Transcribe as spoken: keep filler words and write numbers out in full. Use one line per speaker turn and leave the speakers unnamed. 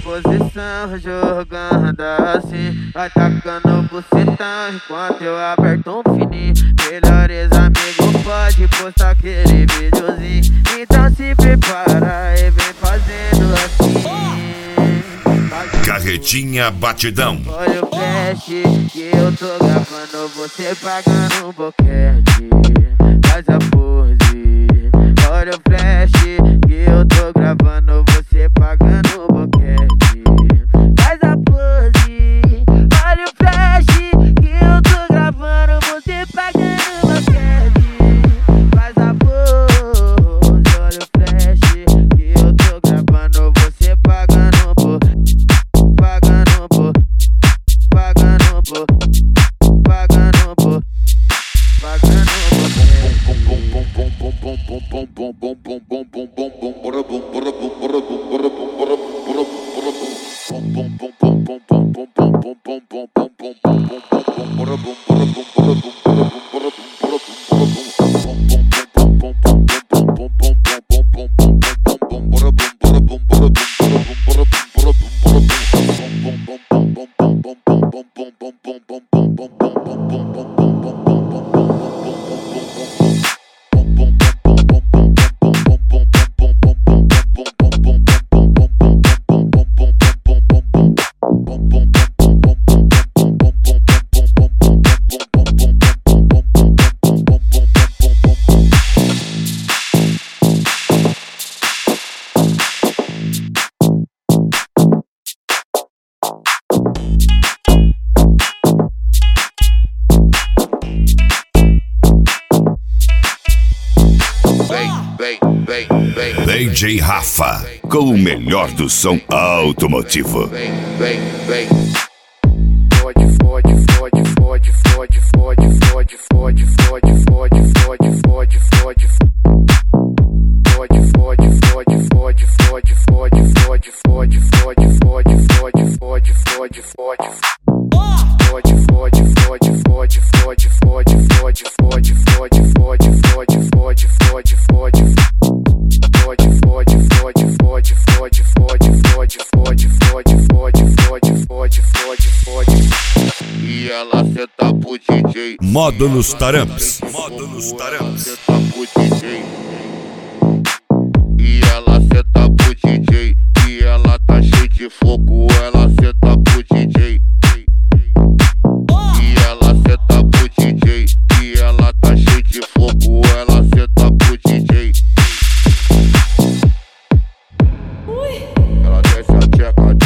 posição, jogando assim. Vai tacando bucetão enquanto eu aperto um fininho. Melhores amigos pode postar aquele videozinho. Então se prepara e vem fazendo assim.
Carretinha Batidão.
Olha o flash que eu tô gravando, você pagando um boquete. Faz a pose. Olha o flash que eu tô gravando, você pagando um boquete. Faz a pose. Olha o flash que eu tô gravando, você pagando um boquete. Faz a pose. Olha o flash que eu tô gravando, você pagando um boquete. Pagando por, pagando por, pagando por, pagando
D J Rafa, com o melhor do som automotivo.
Fode, fode, fode, fode, fode, fode, fode, fode, fode, fode, fode, fode, fode. Fode, fode, fode, fode, fode, fode, fode, fode, fode, fode, fode, fode, fode, fode. Fode, fode, fode, fode, fode, fode, fode, fode, fode, fode, fode, fode, fode, fode. Fode, fode, fode, fode, fode, fode, fode, fode, fode, fode, fode, fode, fode, fode. E ela senta pro D J.
Modo nos taramps. Modo nos taramps.
Senta pro D J. E ela senta pro D J. E ela tá cheia de fogo. Ela senta pro D J. E ela senta pro D J. E ela tá cheia de fogo. Ela senta pro D J. Ela desce a tcheca